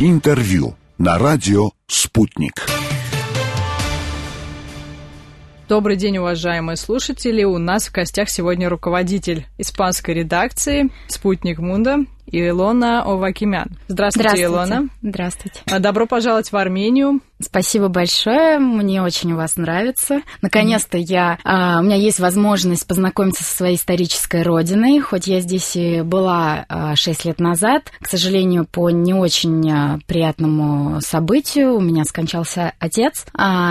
Интервью на радио «Спутник». Добрый день, уважаемые слушатели. У нас в гостях сегодня руководитель испанской редакции «Спутник Мунда» Илона Овакимян. Здравствуйте, Илона. Здравствуйте. Добро пожаловать в Армению. Спасибо большое, мне очень у вас нравится. Наконец-то у меня есть возможность познакомиться со своей исторической родиной, хоть я здесь и была 6 лет назад. К сожалению, по не очень приятному событию у меня скончался отец,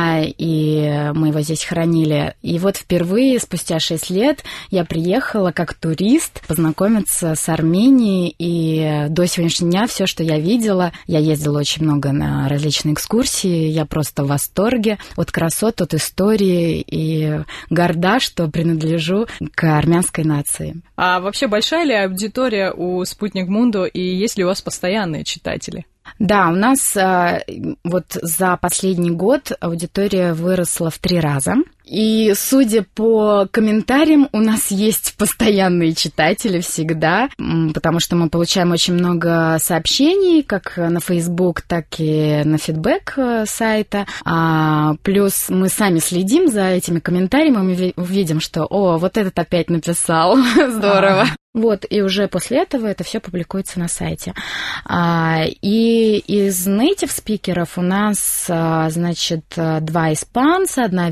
и мы его здесь хоронили. И вот впервые, спустя 6 лет, я приехала как турист познакомиться с Арменией, и до сегодняшнего дня все, что я видела, я ездила очень много на различные экскурсии, я просто в восторге от красот, от истории и горда, что принадлежу к армянской нации. А вообще большая ли аудитория у «Спутник Мунду» и есть ли у вас постоянные читатели? Да, у нас вот за последний год аудитория выросла в 3 раза. И, судя по комментариям, у нас есть постоянные читатели всегда, потому что мы получаем очень много сообщений, как на Facebook, так и на фидбэк сайта. Плюс мы сами следим за этими комментариями, мы видим, что вот этот опять написал, здорово. Вот, и уже после этого это все публикуется на сайте. И из native спикеров у нас, значит, 2 испанца, одна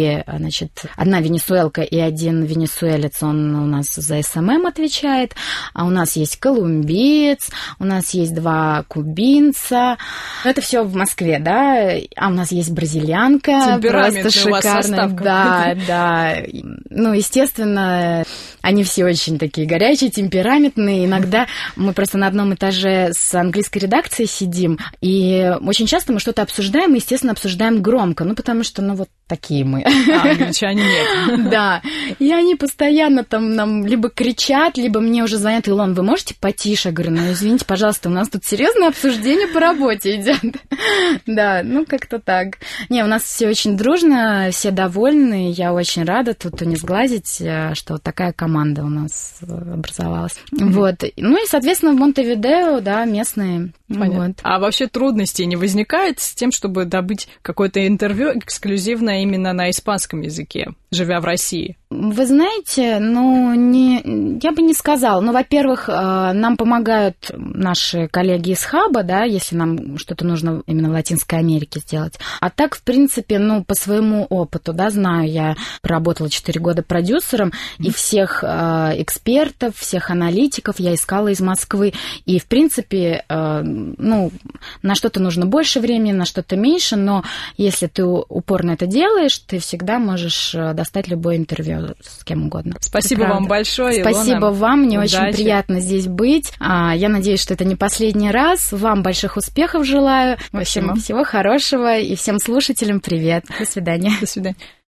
венесуэлка и 1 венесуэлец, он у нас за СММ отвечает. А у нас есть колумбиец, у нас есть 2 кубинца. Это все в Москве, да? А у нас есть бразильянка, просто шикарная. Да. Ну, естественно, они все очень такие горячие, темпераментные. Иногда мы просто на одном этаже с английской редакцией сидим, и очень часто мы что-то обсуждаем, и, естественно, обсуждаем громко, потому что, вот такие мы. Англичане нет. Да. И они постоянно там нам либо кричат, либо мне уже звонят: Илон, вы можете потише? Я говорю: извините, пожалуйста, у нас тут серьезное обсуждение по работе идет. Да, как-то так. У нас все очень дружно, все довольны, я очень рада тут не сглазить, что вот такая команда у нас образовалась. Вот. И, соответственно, в Монтевидео, да, местные. Понятно. Вот. А вообще трудностей не возникает с тем, чтобы добыть какое-то интервью эксклюзивное именно на испанском языке, живя в России? Вы знаете, я бы не сказала. Во-первых, нам помогают наши коллеги из Хаба, да, если нам что-то нужно именно в Латинской Америке сделать. А так, в принципе, по своему опыту, да, знаю, я проработала 4 года продюсером, и всех экспертов, всех аналитиков я искала из Москвы. И, в принципе, на что-то нужно больше времени, на что-то меньше, но если ты упорно это делаешь, ты всегда можешь достать любое интервью с кем угодно. Спасибо вам большое, Илона. Спасибо вам, мне очень приятно здесь быть. Я надеюсь, что это не последний раз. Вам больших успехов желаю. В общем, всего хорошего, и всем слушателям привет. До свидания. До свидания.